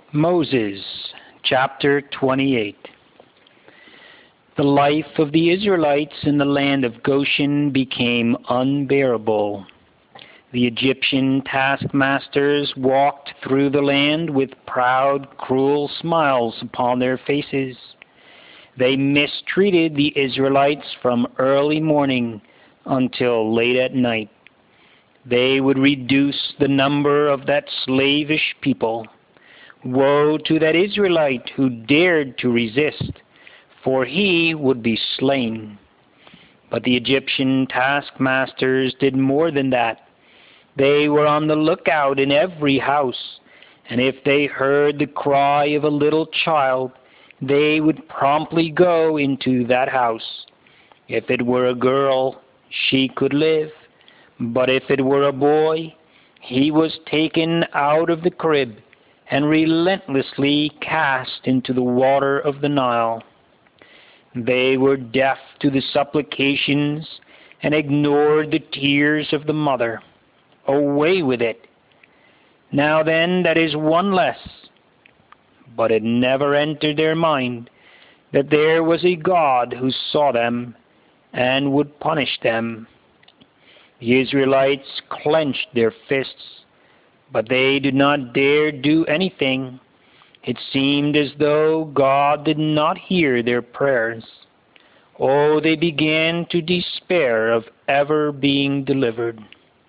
Moses, chapter 28. The life of the Israelites in the land of Goshen became unbearable. The Egyptian taskmasters walked through the land with proud, cruel smiles upon their faces. They mistreated the Israelites from early morning until late at night. They would reduce the number of that slavish people. Woe to that Israelite who dared to resist, for he would be slain. But the Egyptian taskmasters did more than that. They were on the lookout in every house, and if they heard the cry of a little child, they would promptly go into that house. If it were a girl, she could live, but if it were a boy, he was taken out of the crib and relentlessly cast into the water of the Nile. They were deaf to the supplications and ignored the tears of the mother. Away with it. Now then, that is one less. But it never entered their mind that there was a God who saw them and would punish them. The Israelites clenched their fists, but they did not dare do anything. It seemed as though God did not hear their prayers. Oh, they began to despair of ever being delivered.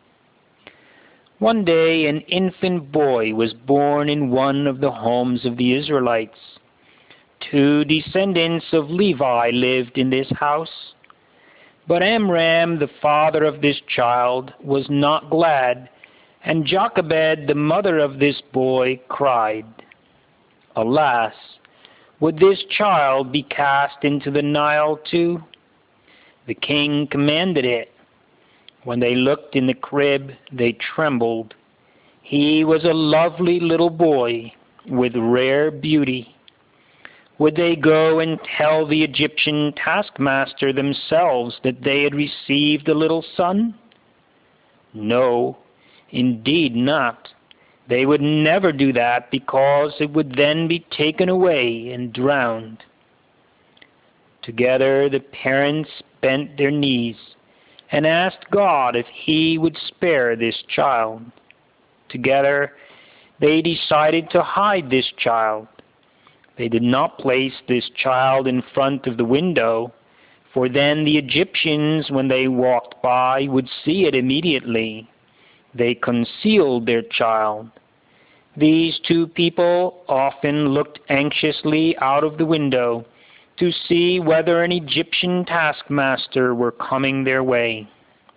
One day an infant boy was born in one of the homes of the Israelites. 2 descendants of Levi lived in this house. But Amram, the father of this child, was not glad, and Jochebed, the mother of this boy, cried. Alas, would this child be cast into the Nile too? The king commanded it. When they looked in the crib, they trembled. He was a lovely little boy with rare beauty. Would they go and tell the Egyptian taskmaster themselves that they had received a little son? No, indeed not. They would never do that, because it would then be taken away and drowned. Together the parents bent their knees and asked God if he would spare this child. Together they decided to hide this child. They did not place this child in front of the window, for then the Egyptians, when they walked by, would see it immediately. They concealed their child. These 2 people often looked anxiously out of the window to see whether an Egyptian taskmaster were coming their way.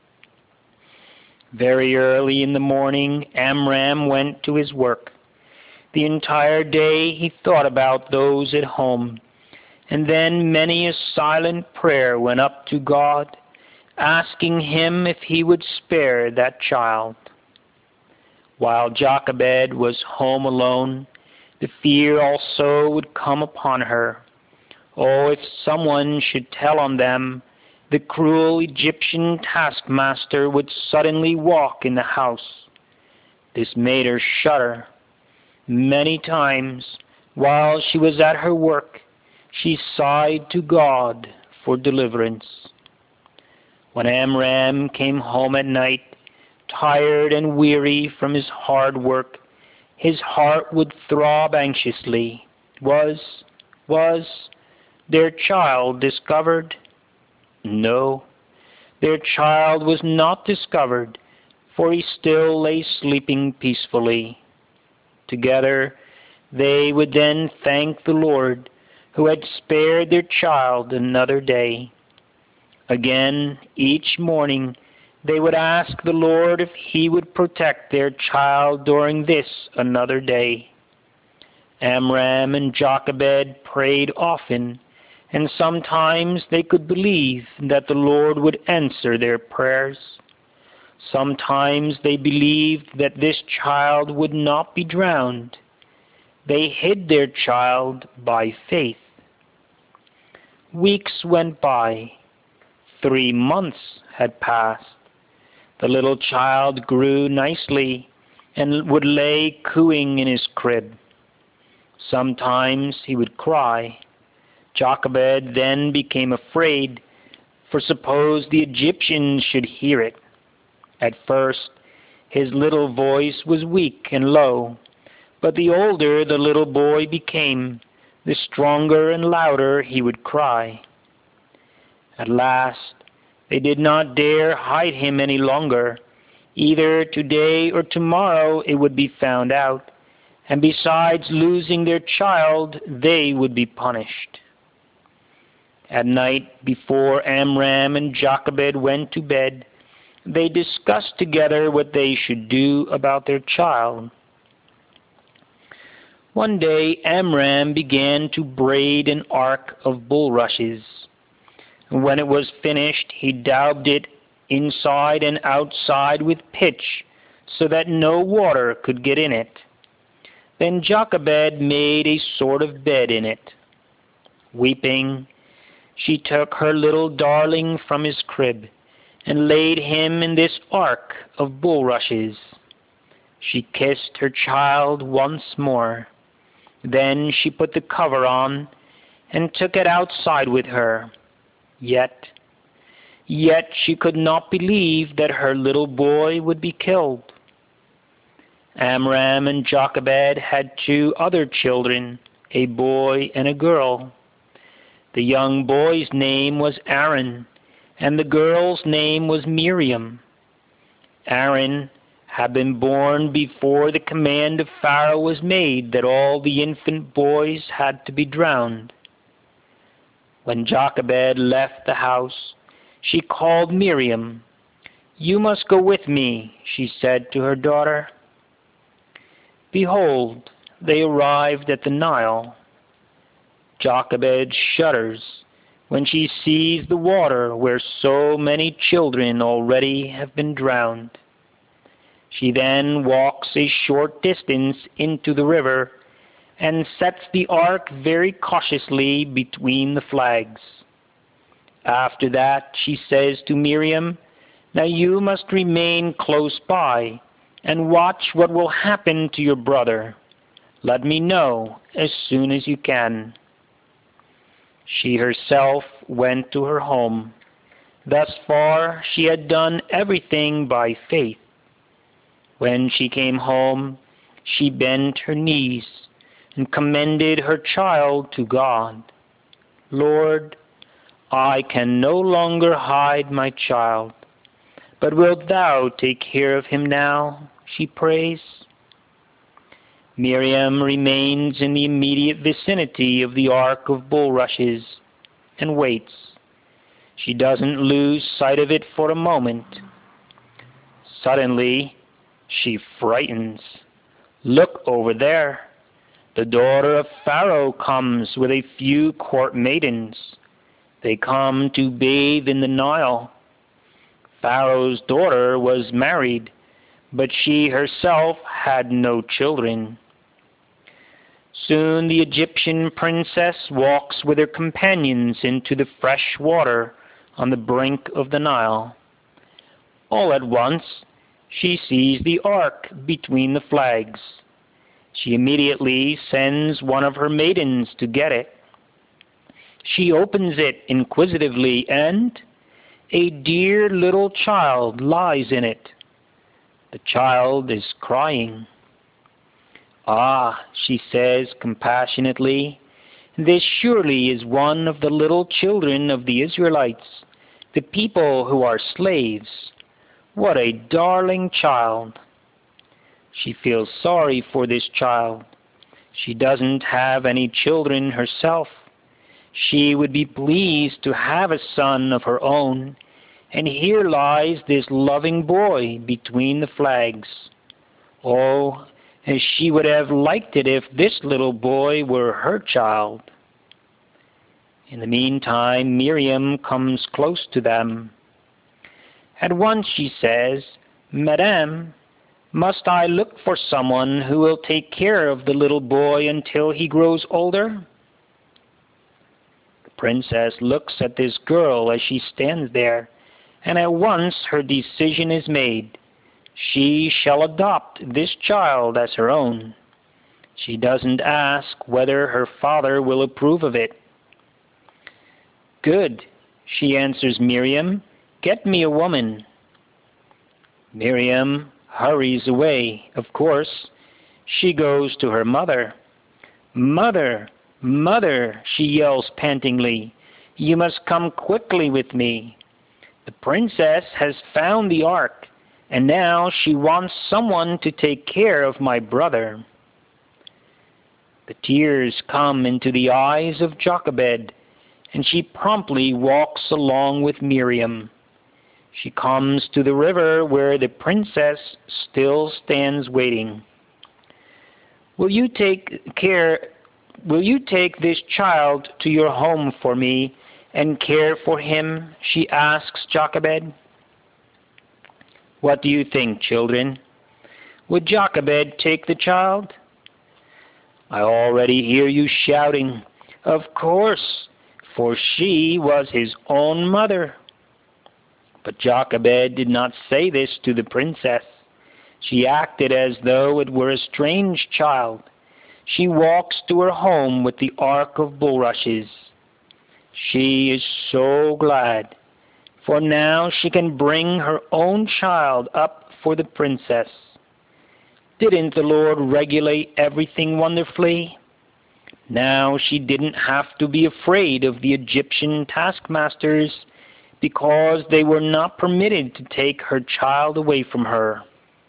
Very early in the morning, Amram went to his work. The entire day he thought about those at home, and then many a silent prayer went up to God, asking him if he would spare that child. While Jochebed was home alone, the fear also would come upon her. Oh, if someone should tell on them, the cruel Egyptian taskmaster would suddenly walk in the house. This made her shudder. Many times, while she was at her work, she sighed to God for deliverance. When Amram came home at night, tired and weary from his hard work, his heart would throb anxiously. Was their child discovered? No, their child was not discovered, for he still lay sleeping peacefully. Together they would then thank the Lord, who had spared their child another day. Again, each morning, they would ask the Lord if he would protect their child during this another day. Amram and Jochebed prayed often, and sometimes they could believe that the Lord would answer their prayers. Sometimes they believed that this child would not be drowned. They hid their child by faith. Weeks went by. 3 months had passed. The little child grew nicely and would lay cooing in his crib. Sometimes he would cry. Jochebed then became afraid, for suppose the Egyptians should hear it. At first his little voice was weak and low, but the older the little boy became, the stronger and louder he would cry. At last they did not dare hide him any longer. Either today or tomorrow it would be found out, and besides losing their child, they would be punished. At night, before Amram and Jochebed went to bed, they discussed together what they should do about their child. One day Amram began to braid an ark of bulrushes. When it was finished, he daubed it inside and outside with pitch, so that no water could get in it. Then Jochebed made a sort of bed in it. Weeping, she took her little darling from his crib, and laid him in this ark of bulrushes. She kissed her child once more. Then she put the cover on, and took it outside with her. Yet she could not believe that her little boy would be killed. Amram and Jochebed had 2 other children, a boy and a girl. The young boy's name was Aaron, and the girl's name was Miriam. Aaron had been born before the command of Pharaoh was made that all the infant boys had to be drowned. When Jochebed left the house, she called Miriam. "You must go with me," she said to her daughter. Behold, they arrived at the Nile. Jochebed shudders when she sees the water where so many children already have been drowned. She then walks a short distance into the river and sets the ark very cautiously between the flags. After that she says to Miriam, "Now you must remain close by and watch what will happen to your brother. Let me know as soon as you can." She herself went to her home. Thus far she had done everything by faith. When she came home, she bent her knees and commended her child to God. "Lord, I can no longer hide my child, but wilt thou take care of him now?" she prays. Miriam remains in the immediate vicinity of the ark of bulrushes and waits. She doesn't lose sight of it for a moment. Suddenly, she frightens. "Look over there! The daughter of Pharaoh comes with a few court maidens. They come to bathe in the Nile." Pharaoh's daughter was married, but she herself had no children. Soon the Egyptian princess walks with her companions into the fresh water on the brink of the Nile. All at once she sees the ark between the flags. She immediately sends one of her maidens to get it. She opens it inquisitively, and a dear little child lies in it. The child is crying. "Ah," she says compassionately, "this surely is one of the little children of the Israelites, the people who are slaves. What a darling child!" She feels sorry for this child. She doesn't have any children herself. She would be pleased to have a son of her own, and here lies this loving boy between the flags. Oh, and she would have liked it if this little boy were her child. In the meantime, Miriam comes close to them. At once she says, "Madame, must I look for someone who will take care of the little boy until he grows older?" The princess looks at this girl as she stands there, and at once her decision is made. She shall adopt this child as her own. She doesn't ask whether her father will approve of it. "Good," she answers Miriam. "Get me a woman." Miriam hurries away, of course. She goes to her mother. "Mother, mother," she yells pantingly, "you must come quickly with me. The princess has found the ark, and now she wants someone to take care of my brother." The tears come into the eyes of Jochebed, and she promptly walks along with Miriam. She comes to the river where the princess still stands waiting. Will you take this child to your home for me and care for him?" she asks Jochebed. What do you think, children? Would Jochebed take the child? I already hear you shouting, "Of course," for she was his own mother. But Jochebed did not say this to the princess. She acted as though it were a strange child. She walks to her home with the ark of bulrushes. She is so glad, for now she can bring her own child up for the princess. Didn't the Lord regulate everything wonderfully? Now she didn't have to be afraid of the Egyptian taskmasters, because they were not permitted to take her child away from her.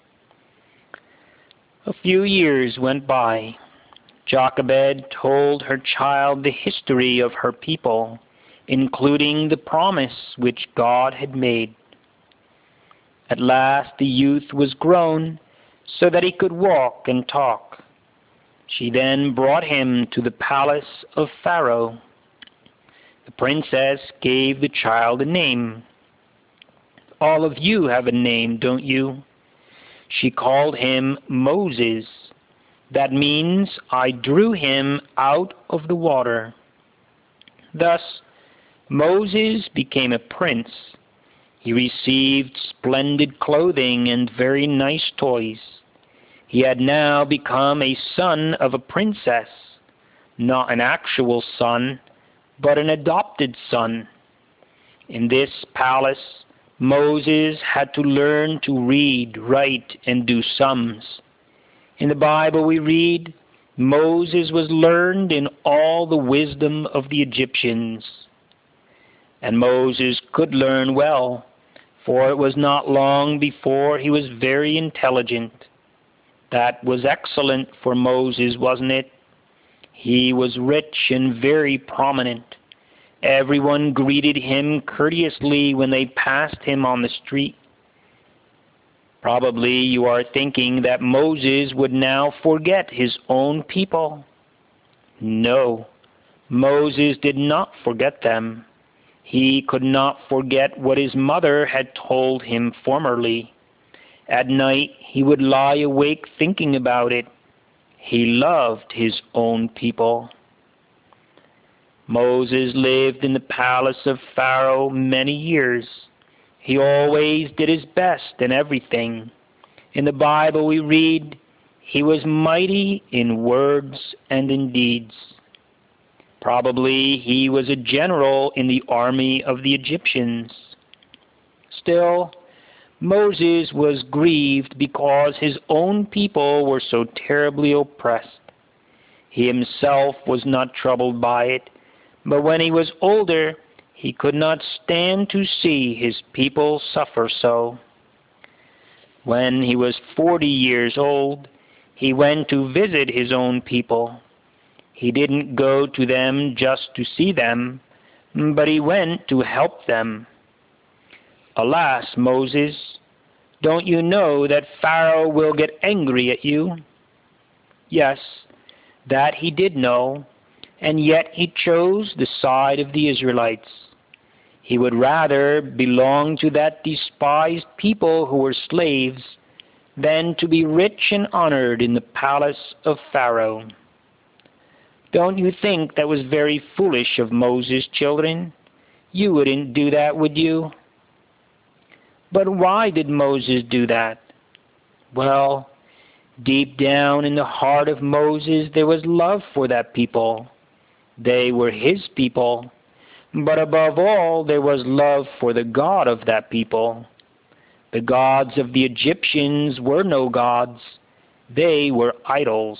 A few years went by. Jochebed told her child the history of her people, including the promise which God had made. At last the youth was grown, so that he could walk and talk. She then brought him to the palace of Pharaoh. The princess gave the child a name. All of you have a name, don't you? She called him Moses. That means I drew him out of the water. Thus, Moses became a prince. He received splendid clothing and very nice toys. He had now become a son of a princess, not an actual son, but an adopted son. In this palace, Moses had to learn to read, write, and do sums. In the Bible we read, Moses was learned in all the wisdom of the Egyptians. And Moses could learn well, for it was not long before he was very intelligent. That was excellent for Moses, wasn't it? He was rich and very prominent. Everyone greeted him courteously when they passed him on the street. Probably you are thinking that Moses would now forget his own people. No, Moses did not forget them. He could not forget what his mother had told him formerly. At night he would lie awake thinking about it. He loved his own people. Moses lived in the palace of Pharaoh many years. He always did his best in everything. In the Bible we read, he was mighty in words and in deeds. Probably he was a general in the army of the Egyptians. Still, Moses was grieved because his own people were so terribly oppressed. He himself was not troubled by it, but when he was older, he could not stand to see his people suffer so. When he was 40 years old, he went to visit his own people. He didn't go to them just to see them, but he went to help them. Alas, Moses, don't you know that Pharaoh will get angry at you? Yes, that he did know, and yet he chose the side of the Israelites. He would rather belong to that despised people who were slaves than to be rich and honored in the palace of Pharaoh. Don't you think that was very foolish of Moses, children? You wouldn't do that, would you? But why did Moses do that? Well, Deep down in the heart of Moses, there was love for that people. They were his people. But above all, there was love for the God of that people. The gods of the Egyptians were no gods. They were idols.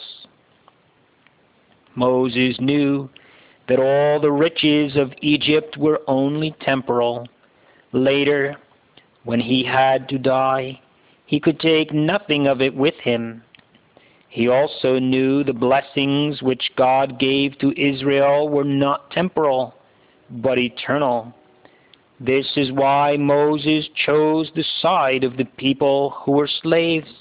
Moses knew that all the riches of Egypt were only temporal. Later, when he had to die, he could take nothing of it with him. He also knew the blessings which God gave to Israel were not temporal, but eternal. This is why Moses chose the side of the people who were slaves.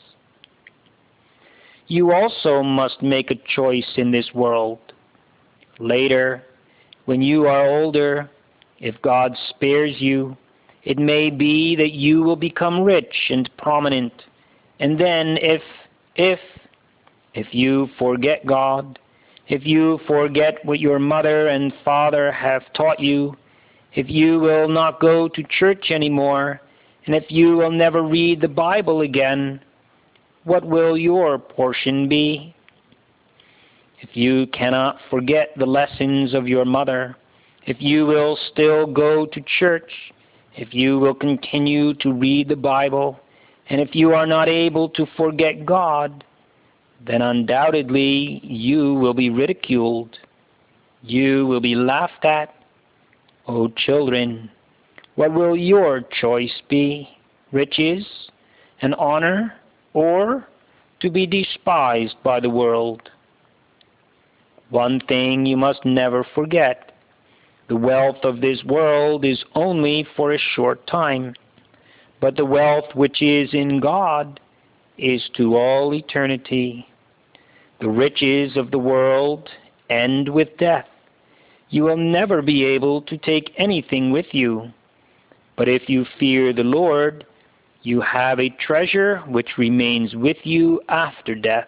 You also must make a choice in this world. Later, when you are older, if God spares you, it may be that you will become rich and prominent. And then if you forget God, if you forget what your mother and father have taught you, if you will not go to church anymore, and if you will never read the Bible again, what will your portion be? If you cannot forget the lessons of your mother, if you will still go to church, if you will continue to read the Bible, and if you are not able to forget God, then undoubtedly you will be ridiculed. You will be laughed at. O children, what will your choice be? Riches and honor, or to be despised by the world? One thing you must never forget. The wealth of this world is only for a short time, but the wealth which is in God is to all eternity. The riches of the world end with death. You will never be able to take anything with you. But if you fear the Lord, you have a treasure which remains with you after death.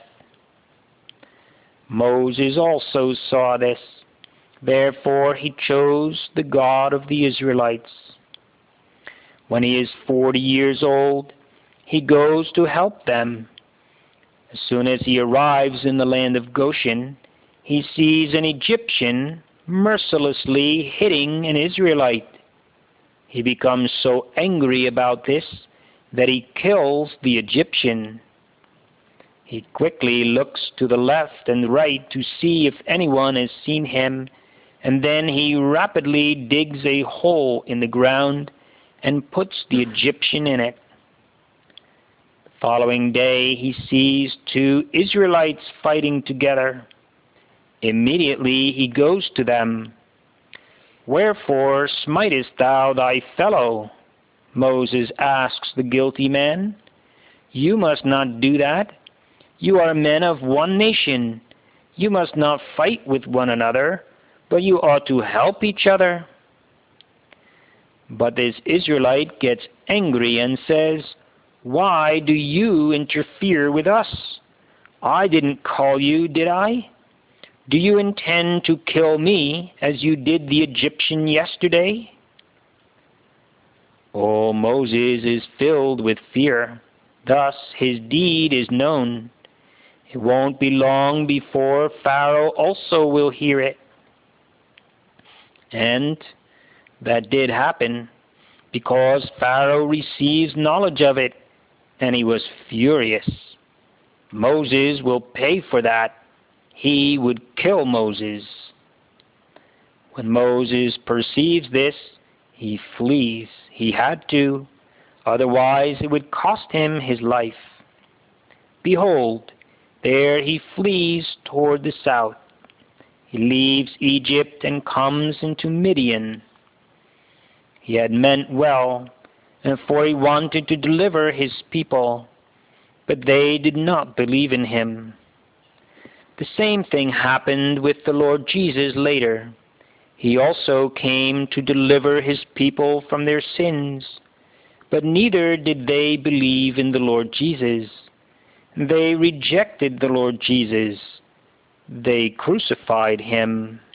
Moses also saw this. Therefore he chose the God of the Israelites. When he is 40 years old, he goes to help them. As soon as he arrives in the land of Goshen, he sees an Egyptian mercilessly hitting an Israelite. He becomes so angry about this that he kills the Egyptian. He quickly looks to the left and right to see if anyone has seen him, and then he rapidly digs a hole in the ground and puts the Egyptian in it. The following day he sees two Israelites fighting together. Immediately he goes to them. "Wherefore smitest thou thy fellow?" Moses asks the guilty man. "You must not do that. You are men of one nation. You must not fight with one another, but you ought to help each other." But this Israelite gets angry and says, "Why do you interfere with us? I didn't call you, did I? Do you intend to kill me as you did the Egyptian yesterday?" Oh, Moses is filled with fear. Thus his deed is known. It won't be long before Pharaoh also will hear it. And that did happen, because Pharaoh receives knowledge of it, and he was furious. Moses will pay for that. He would kill Moses. When Moses perceives this, he flees. He had to, otherwise it would cost him his life. Behold, there he flees toward the south. He leaves Egypt and comes into Midian. He had meant well, for he wanted to deliver his people, but they did not believe in him. The same thing happened with the Lord Jesus later. He also came to deliver his people from their sins, but neither did they believe in the Lord Jesus. They rejected the Lord Jesus. They crucified him.